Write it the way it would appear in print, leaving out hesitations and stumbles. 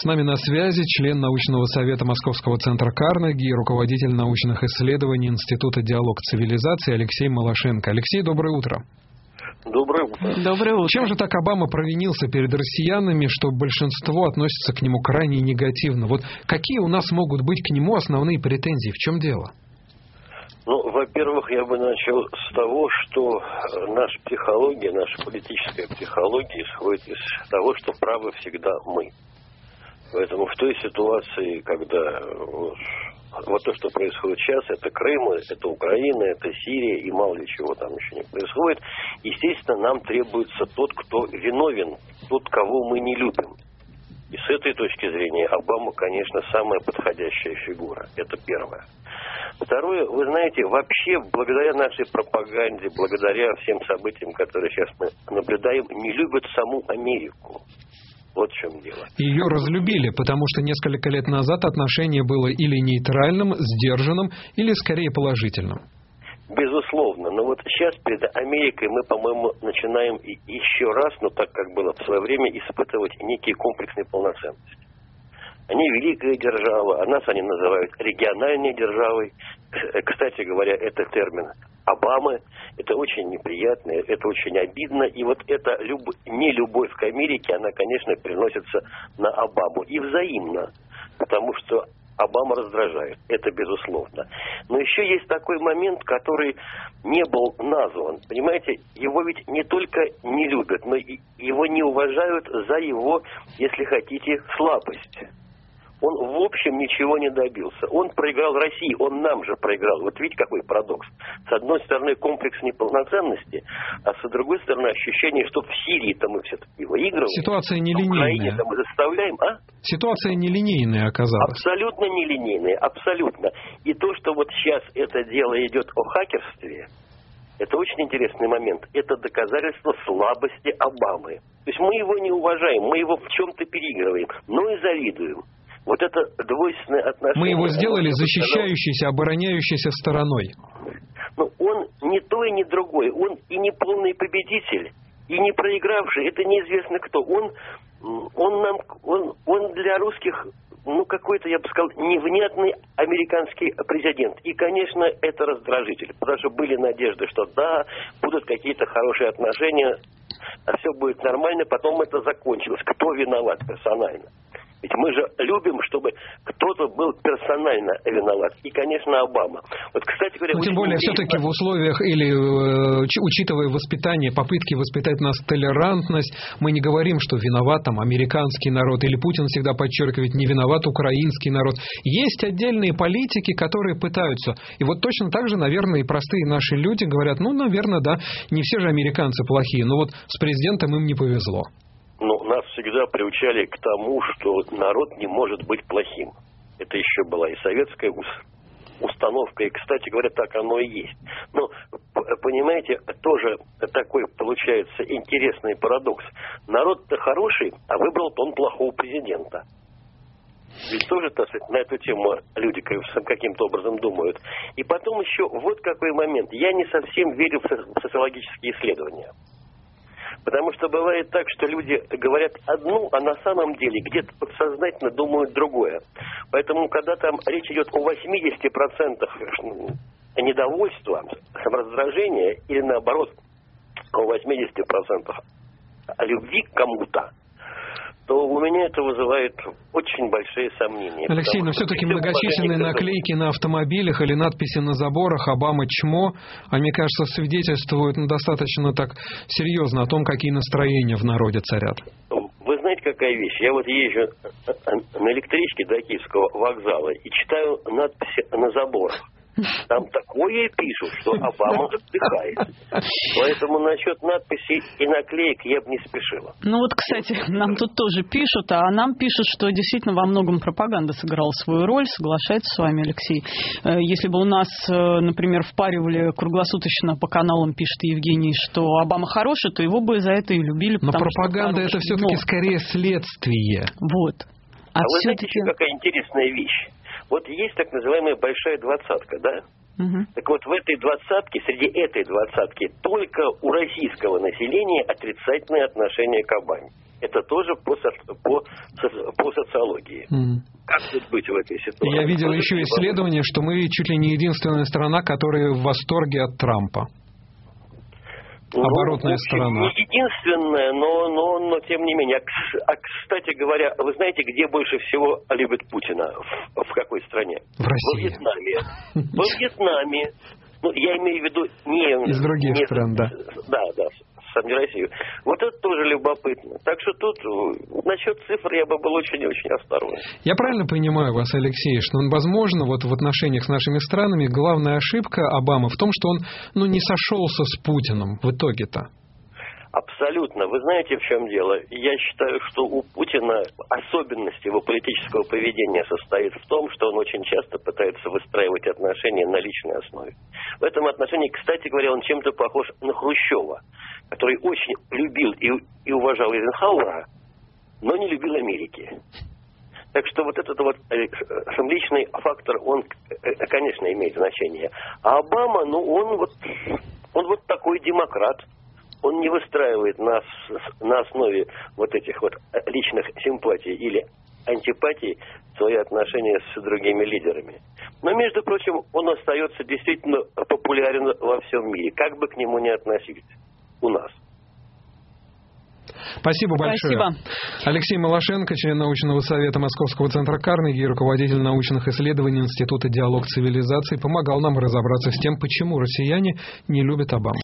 нами на связи член научного совета Московского центра Карнеги и руководитель научных исследований Института «Диалог цивилизации» Алексей Малашенко. Алексей, доброе утро. Доброе утро. Доброе утро. Чем же так Обама провинился перед россиянами, что большинство относится к нему крайне негативно? Вот какие у нас могут быть к нему основные претензии? В чем дело? Ну, во-первых, я бы начал с того, что наша психология, наша политическая психология исходит из того, что правы всегда мы. Поэтому в той ситуации, когда вот то, что происходит сейчас, это Крым, это Украина, это Сирия и мало ли чего там еще не происходит, естественно, нам требуется тот, кто виновен, тот, кого мы не любим. И с этой точки зрения Обама, конечно, самая подходящая фигура. Это первое. Второе, вы знаете, вообще, благодаря нашей пропаганде, благодаря всем событиям, которые сейчас мы наблюдаем, не любят саму Америку. Вот в чем дело. Ее разлюбили, потому что несколько лет назад отношение было или нейтральным, сдержанным, или скорее положительным. Безусловно. Но вот сейчас перед Америкой мы, по-моему, начинаем еще раз, но так как было в свое время, испытывать некие комплексные полноценности. Они великая держава, а нас они называют региональной державой. Кстати говоря, это термин Обамы. Это очень неприятно, это очень обидно. И вот эта нелюбовь к Америке, она, конечно, переносится на Обаму. И взаимно. Потому что Обама раздражает. Это безусловно. Но еще есть такой момент, который не был назван. Понимаете, его ведь не только не любят, но и его не уважают за его, если хотите, слабость. Он, в общем, ничего не добился. Он проиграл России, он нам же проиграл. Вот видите, какой парадокс. С одной стороны, комплекс неполноценности, а с другой стороны, ощущение, что в Сирии-то мы все-таки выигрываем. Ситуация нелинейная. В Украине-то мы заставляем, а? Ситуация нелинейная оказалась. Абсолютно нелинейная, абсолютно. И то, что вот сейчас это дело идет о хакерстве, это очень интересный момент. Это доказательство слабости Обамы. То есть мы его не уважаем, мы его в чем-то переигрываем, но и завидуем. Вот это двойственное отношение. Мы его сделали защищающейся, обороняющейся стороной. Но он не то и не другой. Он и не полный победитель, и не проигравший. Это неизвестно кто. Он для русских, какой-то, я бы сказал, невнятный американский президент. И, конечно, это раздражитель. Потому что были надежды, что да, будут какие-то хорошие отношения, а все будет нормально. Потом это закончилось. Кто виноват персонально? Ведь мы же любим, чтобы кто-то был персонально виноват. И, конечно, Обама. Вот, кстати говоря... тем более, все-таки в условиях или учитывая воспитание, попытки воспитать нас толерантность, мы не говорим, что виноват там американский народ, или Путин всегда подчеркивает, не виноват украинский народ. Есть отдельные политики, которые пытаются. И вот точно так же, наверное, и простые наши люди говорят, наверное, да, не все же американцы плохие, но вот с президентом им не повезло. Нас всегда приучали к тому, что народ не может быть плохим. Это еще была и советская установка, и, кстати говоря, так оно и есть. Но, понимаете, тоже такой получается интересный парадокс. Народ-то хороший, а выбрал-то он плохого президента. Ведь тоже, так сказать, на эту тему люди каким-то образом думают. И потом еще вот какой момент. Я не совсем верю в социологические исследования. Потому что бывает так, что люди говорят одну, а на самом деле где-то подсознательно думают другое. Поэтому, когда там речь идет о 80% недовольства, раздражения, или наоборот, о 80% любви к кому-то, то у меня это вызывает очень большие сомнения. Алексей, но все-таки многочисленные наклейки на автомобилях или надписи на заборах «Обама чмо», мне кажется, свидетельствуют достаточно так серьезно о том, какие настроения в народе царят. Вы знаете, какая вещь? Я вот езжу на электричке до Киевского вокзала и читаю надписи на заборах. Там такое пишут, что Обама отдыхает. Поэтому насчет надписей и наклеек я бы не спешила. Кстати, нам тут тоже пишут, а нам пишут, что действительно во многом пропаганда сыграла свою роль. Соглашается с вами, Алексей. Если бы у нас, например, впаривали круглосуточно по каналам, пишет Евгений, что Обама хороший, то его бы за это и любили. Но пропаганда это все-таки скорее следствие. Вот. А вы знаете, еще какая интересная вещь? Вот есть так называемая большая двадцатка, да? Угу. Так вот, в этой двадцатке, среди этой двадцатки, только у российского населения отрицательное отношение к Обаме. Это тоже по социологии. Как тут быть в этой ситуации? Я видел еще исследование, что мы чуть ли не единственная страна, которая в восторге от Трампа. Оборотная сторона. Не единственная, но тем не менее. Кстати говоря, вы знаете, где больше всего любят Путина? В какой стране? В России. Во Вьетнаме. Во Вьетнаме. Ну, я имею в виду не... Из других стран, да. Да, сам не Россию. Вот это тоже любопытно. Так что тут насчет цифр я бы был очень-очень осторожен. Я правильно понимаю вас, Алексей, что, возможно, вот в отношениях с нашими странами главная ошибка Обамы в том, что он, не сошелся с Путиным в итоге-то? Абсолютно. Вы знаете, в чем дело? Я считаю, что у Путина особенность его политического поведения состоит в том, что он очень часто пытается выстраивать отношения на личной основе. В этом отношении, кстати говоря, он чем-то похож на Хрущева, который очень любил и уважал Эйзенхауэра, но не любил Америки. Так что вот этот личный фактор, он, конечно, имеет значение. А Обама, он вот такой демократ. Он не выстраивает на основе вот этих вот личных симпатий или антипатий свои отношения с другими лидерами. Но, между прочим, он остается действительно популярен во всем мире, как бы к нему ни относились у нас. Спасибо большое. Спасибо. Алексей Малашенко, член научного совета Московского центра Карнеги и руководитель научных исследований Института «Диалог цивилизаций», помогал нам разобраться с тем, почему россияне не любят Обаму.